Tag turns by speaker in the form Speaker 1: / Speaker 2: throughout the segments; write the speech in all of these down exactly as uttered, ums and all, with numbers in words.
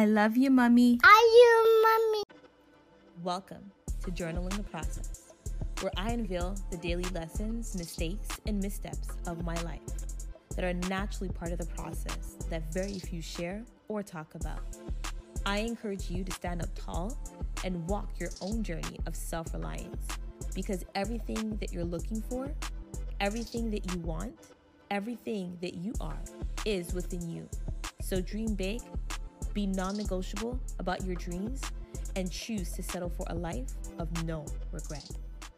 Speaker 1: I love you, Mummy.
Speaker 2: I you, Mummy.
Speaker 1: Welcome to Journaling the Process, where I unveil the daily lessons, mistakes, and missteps of my life that are naturally part of the process that very few share or talk about. I encourage you to stand up tall and walk your own journey of self-reliance, because everything that you're looking for, everything that you want, everything that you are is within you. So dream big, be non-negotiable about your dreams, and choose to settle for a life of no regret.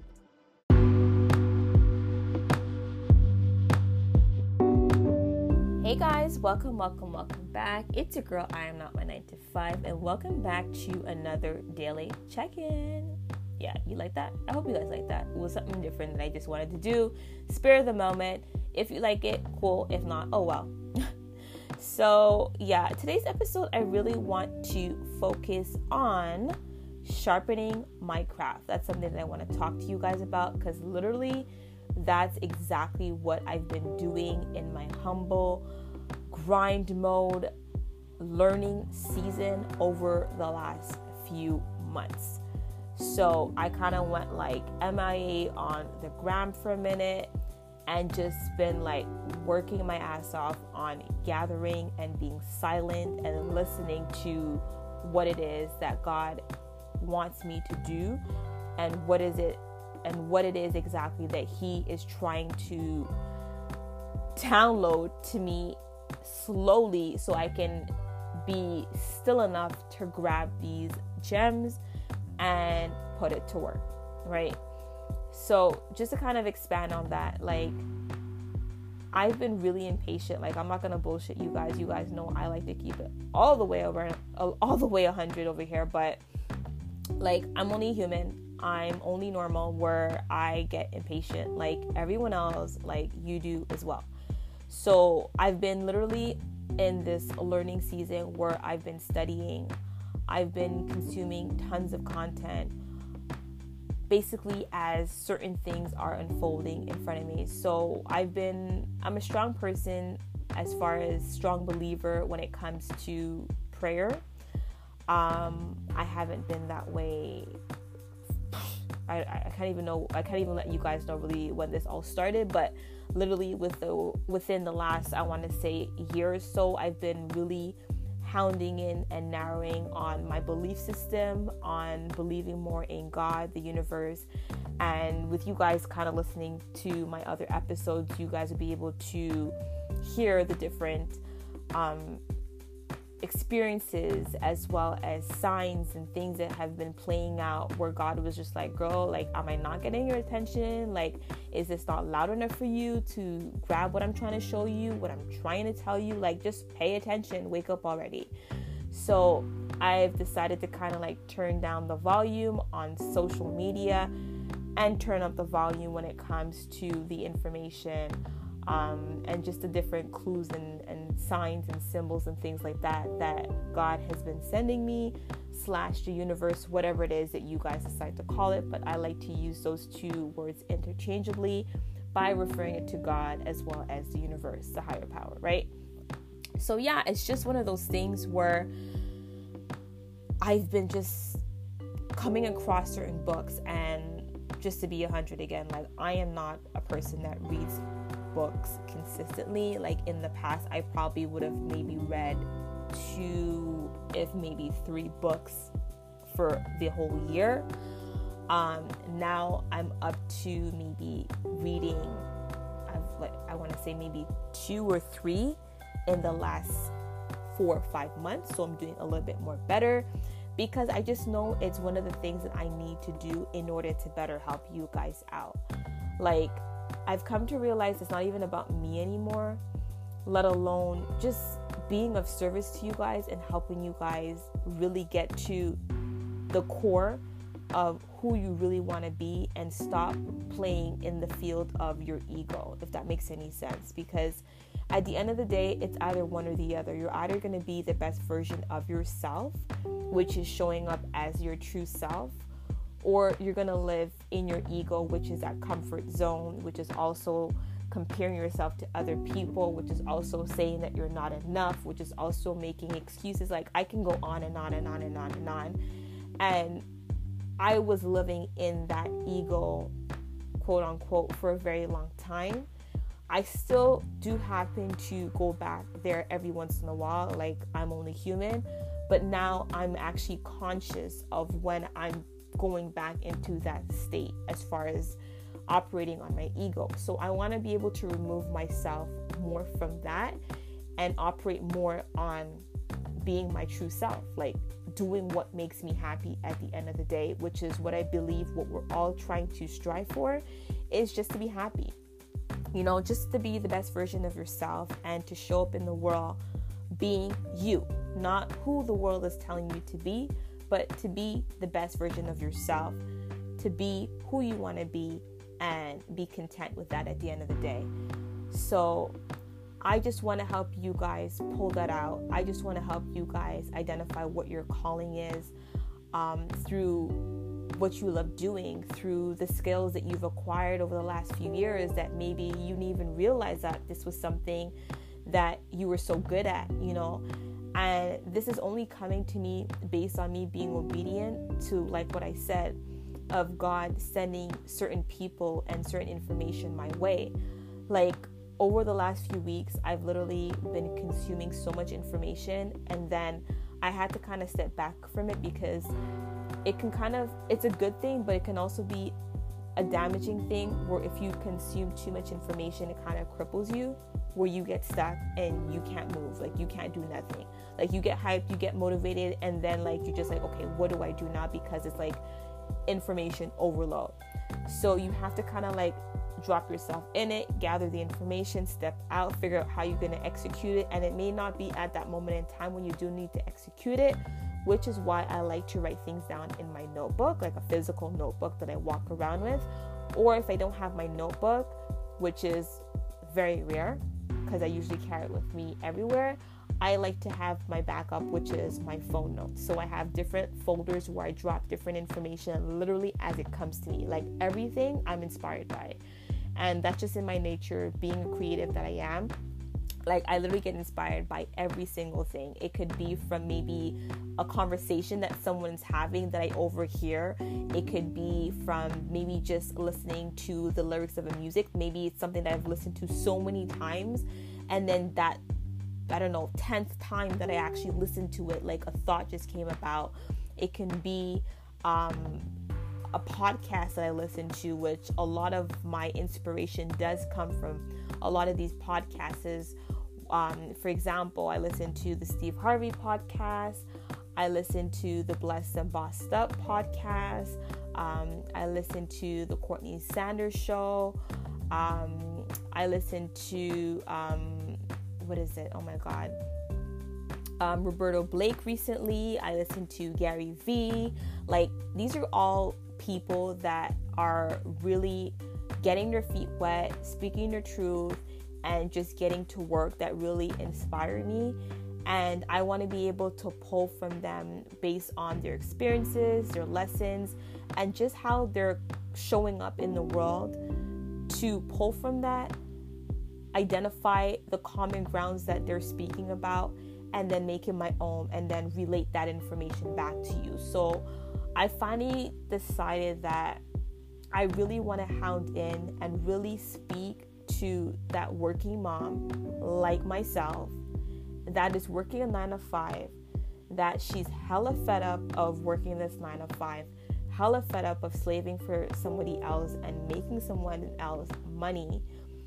Speaker 1: Hey guys, welcome, welcome, welcome back. It's your girl, I am not my nine to five, and welcome back to another daily check-in. Yeah, you like that? I hope you guys like that. It was something different that I just wanted to do. Spare the moment. If you like it, cool. If not, oh well. So yeah, today's episode, I really want to focus on sharpening my craft. That's something that I want to talk to you guys about, because literally that's exactly what I've been doing in my humble grind mode learning season over the last few months. So I kind of went like M I A on the gram for a minute and just been like working my ass off on gathering and being silent and listening to what it is that God wants me to do and what is it and what it is exactly that He is trying to download to me slowly so I can be still enough to grab these gems and put it to work, right? So just to kind of expand on that, like I've been really impatient. Like I'm not gonna bullshit you guys. You guys know I like to keep it all the way over, all the way one hundred over here. But like I'm only human. I'm only normal where I get impatient, like everyone else, like you do as well. So I've been literally in this learning season where I've been studying. I've been consuming tons of content, basically as certain things are unfolding in front of me. So I've been, I'm a strong person as far as strong believer when it comes to prayer. Um, I haven't been that way. I, I can't even know, I can't even let you guys know really when this all started, but literally with the, within the last, I want to say year or so, I've been really hounding in and narrowing on my belief system, on believing more in God, the universe. And with you guys kind of listening to my other episodes, you guys will be able to hear the different um, experiences as well as signs and things that have been playing out where God was just like, girl, like, am I not getting your attention? Like, is this not loud enough for you to grab what I'm trying to show you, what I'm trying to tell you? Like, just pay attention, wake up already. So I've decided to kind of like turn down the volume on social media and turn up the volume when it comes to the information um, and just the different clues and, and signs and symbols and things like that that God has been sending me, slash the universe, whatever it is that you guys decide to call it. But I like to use those two words interchangeably by referring it to God as well as the universe, the higher power, right? So yeah, it's just one of those things where I've been just coming across certain books, and just to be a hundred again, like I am not a person that reads books consistently. Like in the past, I probably would have maybe read two, if maybe three books for the whole year. Um, now I'm up to maybe reading, I've like I want to say maybe two or three in the last four or five months. So I'm doing a little bit more better, because I just know it's one of the things that I need to do in order to better help you guys out. Like, I've come to realize it's not even about me anymore, let alone just being of service to you guys and helping you guys really get to the core of who you really want to be and stop playing in the field of your ego, if that makes any sense. Because at the end of the day, it's either one or the other. You're either going to be the best version of yourself, which is showing up as your true self, or you're going to live in your ego, which is that comfort zone, which is also comparing yourself to other people, which is also saying that you're not enough, which is also making excuses. Like, I can go on and on and on and on and on. And I was living in that ego, quote unquote, for a very long time. I still do happen to go back there every once in a while. Like, I'm only human. But now I'm actually conscious of when I'm going back into that state as far as operating on my ego. So I want to be able to remove myself more from that and operate more on being my true self, like doing what makes me happy at the end of the day, which is what I believe what we're all trying to strive for, is just to be happy. You know, just to be the best version of yourself and to show up in the world being you, not who the world is telling you to be, but to be the best version of yourself, to be who you want to be, and be content with that at the end of the day. So I just want to help you guys pull that out. I just want to help you guys identify what your calling is, um, through what you love doing, through the skills that you've acquired over the last few years that maybe you didn't even realize that this was something that you were so good at, you know. And this is only coming to me based on me being obedient to, like what I said, of God sending certain people and certain information my way. Like, over the last few weeks, I've literally been consuming so much information, and then I had to kind of step back from it because it can kind of, it's a good thing, but it can also be a damaging thing where if you consume too much information, it kind of cripples you, where you get stuck and you can't move, like you can't do nothing. Like, you get hyped, you get motivated, and then like you're just like, okay, what do I do now? Because it's like information overload. So you have to kind of like drop yourself in it, gather the information, step out, figure out how you're going to execute it. And it may not be at that moment in time when you do need to execute it, which is why I like to write things down in my notebook, like a physical notebook that I walk around with. Or if I don't have my notebook, which is very rare because I usually carry it with me everywhere, I like to have my backup, which is my phone notes. So I have different folders where I drop different information literally as it comes to me. Like, everything I'm inspired by. And that's just in my nature, being a creative that I am. Like, I literally get inspired by every single thing. It could be from maybe a conversation that someone's having that I overhear. It could be from maybe just listening to the lyrics of a music. Maybe it's something that I've listened to so many times, and then that, I don't know, tenth time that I actually listened to it, like a thought just came about. It can be um, a podcast that I listen to, which a lot of my inspiration does come from a lot of these podcasts. Um, for example, I listen to the Steve Harvey podcast. I listen to the Blessed and Bossed Up podcast. Um, I listen to the Courtney Sanders show. Um, I listen to... Um, what is it? Oh my God. Um, Roberto Blake recently. I listened to Gary Vee. Like, these are all people that are really getting their feet wet, speaking their truth, and just getting to work that really inspire me. And I want to be able to pull from them based on their experiences, their lessons, and just how they're showing up in the world, to pull from that, identify the common grounds that they're speaking about, and then make it my own, and then relate that information back to you. So I finally decided that I really want to hound in and really speak to that working mom like myself that is working a nine to five, that she's hella fed up of working this nine to five, hella fed up of slaving for somebody else and making someone else money.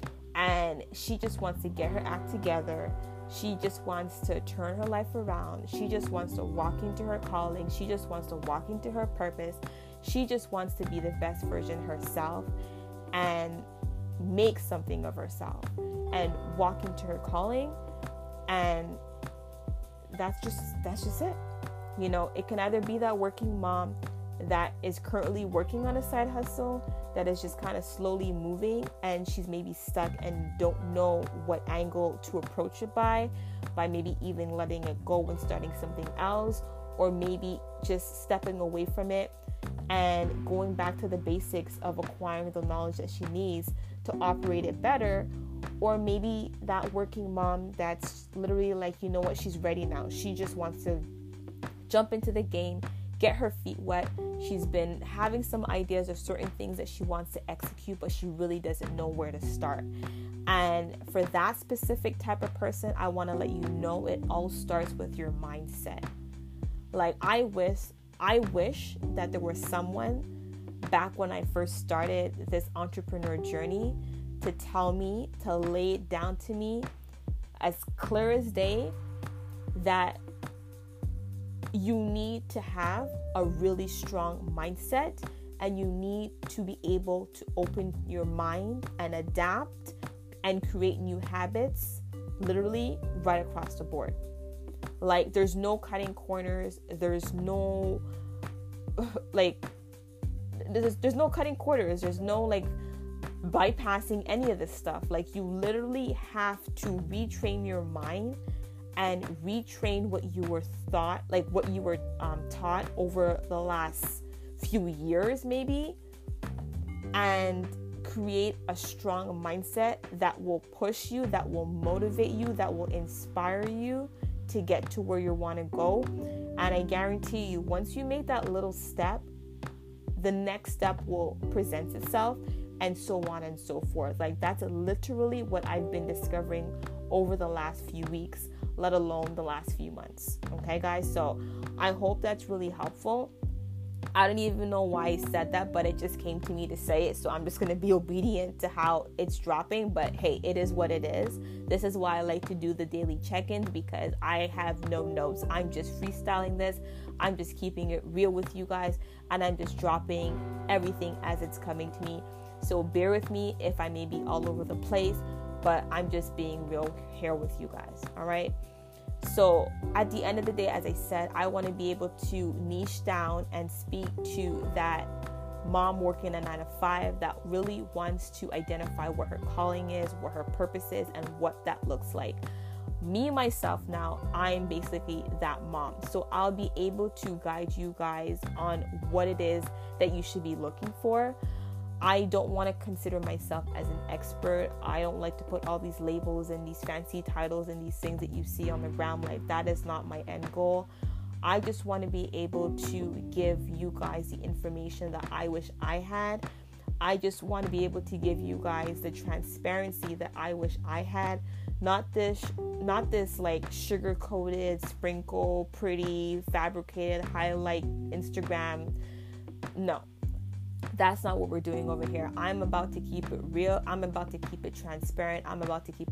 Speaker 1: And she just wants to get her act together. She just wants to turn her life around. She just wants to walk into her calling. She just wants to walk into her purpose. She just wants to be the best version herself and make something of herself and walk into her calling. And that's just that's just it. You know, it can either be that working mom that is currently working on a side hustle that is just kind of slowly moving, and she's maybe stuck and don't know what angle to approach it by, by maybe even letting it go and starting something else, or maybe just stepping away from it and going back to the basics of acquiring the knowledge that she needs to to operate it better. Or maybe that working mom that's literally like, you know what, she's ready now. She just wants to jump into the game, get her feet wet. She's been having some ideas of certain things that she wants to execute, but she really doesn't know where to start. And for that specific type of person, I want to let you know it all starts with your mindset. Like, I wish, I wish that there was someone back when I first started this entrepreneur journey to tell me, to lay it down to me as clear as day that you need to have a really strong mindset, and you need to be able to open your mind and adapt and create new habits literally right across the board. Like, there's no cutting corners. There's no like there's, there's no cutting corners. There's no like bypassing any of this stuff. Like, you literally have to retrain your mind and retrain what you were thought, like what you were um, taught over the last few years maybe, and create a strong mindset that will push you, that will motivate you, that will inspire you to get to where you want to go. And I guarantee you, once you make that little step, the next step will present itself, and so on and so forth. Like, that's literally what I've been discovering over the last few weeks, let alone the last few months. Okay, guys? So I hope that's really helpful. I don't even know why I said that, but it just came to me to say it. So I'm just going to be obedient to how it's dropping. But hey, it is what it is. This is why I like to do the daily check-ins, because I have no notes. I'm just freestyling this. I'm just keeping it real with you guys. And I'm just dropping everything as it's coming to me. So bear with me if I may be all over the place, but I'm just being real here with you guys. All right. So at the end of the day, as I said, I want to be able to niche down and speak to that mom working a nine to five that really wants to identify what her calling is, what her purpose is, and what that looks like. Me, myself, now, I'm basically that mom. So I'll be able to guide you guys on what it is that you should be looking for. I don't want to consider myself as an expert. I don't like to put all these labels and these fancy titles and these things that you see on the ground. Like, that is not my end goal. I just want to be able to give you guys the information that I wish I had. I just want to be able to give you guys the transparency that I wish I had. Not this, not this like sugar-coated, sprinkle, pretty, fabricated, highlight Instagram. No. That's not what we're doing over here. I'm about to keep it real. I'm about to keep it transparent. I'm about to keep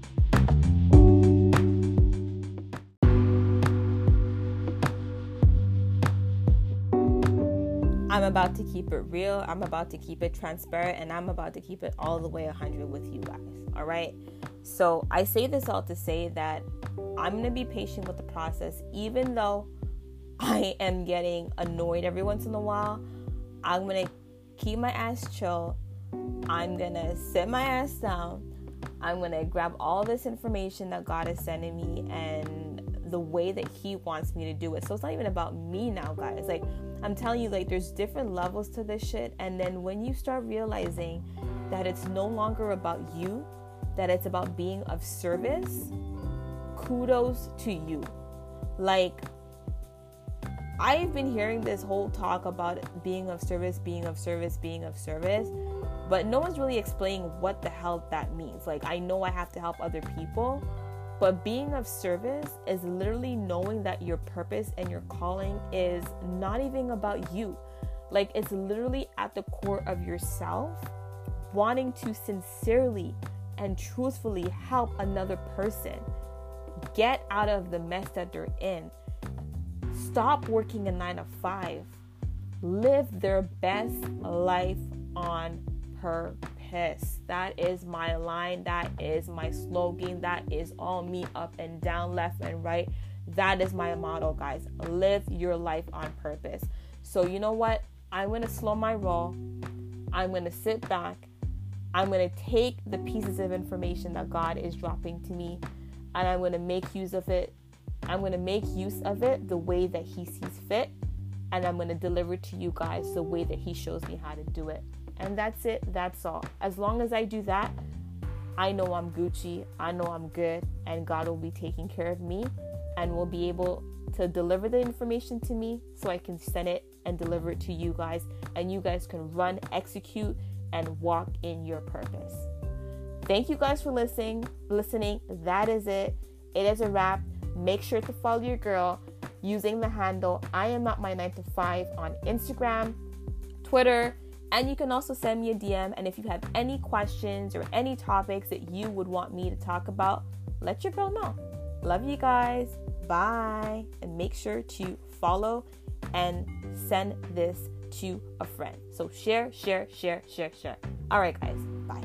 Speaker 1: I'm about to keep it real. I'm about to keep it transparent, and I'm about to keep it all the way one hundred with you guys. All right? So I say this all to say that I'm going to be patient with the process, even though I am getting annoyed every once in a while. I'm going to keep my ass chill. I'm going to sit my ass down. I'm going to grab all this information that God is sending me and the way that He wants me to do it. So it's not even about me now, guys. Like, I'm telling you, like, there's different levels to this shit. And then when you start realizing that it's no longer about you, that it's about being of service, kudos to you. Like, I've been hearing this whole talk about being of service, being of service, being of service, but no one's really explaining what the hell that means. Like, I know I have to help other people, but being of service is literally knowing that your purpose and your calling is not even about you. Like, it's literally at the core of yourself, wanting to sincerely and truthfully help another person get out of the mess that they're in. Stop working a nine to five. Live their best life on purpose. That is my line. That is my slogan. That is all me, up and down, left and right. That is my motto, guys. Live your life on purpose. So you know what? I'm going to slow my roll. I'm going to sit back. I'm going to take the pieces of information that God is dropping to me, and I'm going to make use of it. I'm going to make use of it the way that He sees fit, and I'm going to deliver to you guys the way that He shows me how to do it. And that's it. That's all. As long as I do that, I know I'm Gucci. I know I'm good. And God will be taking care of me and will be able to deliver the information to me so I can send it and deliver it to you guys. And you guys can run, execute, and walk in your purpose. Thank you guys for listening. Listening. That is it. It is a wrap. Make sure to follow your girl using the handle I am not my nine to five on Instagram, Twitter, and you can also send me a D M. And if you have any questions or any topics that you would want me to talk about, let your girl know. Love you guys. Bye. And make sure to follow and send this to a friend. So share, share, share, share, share. All right, guys. Bye.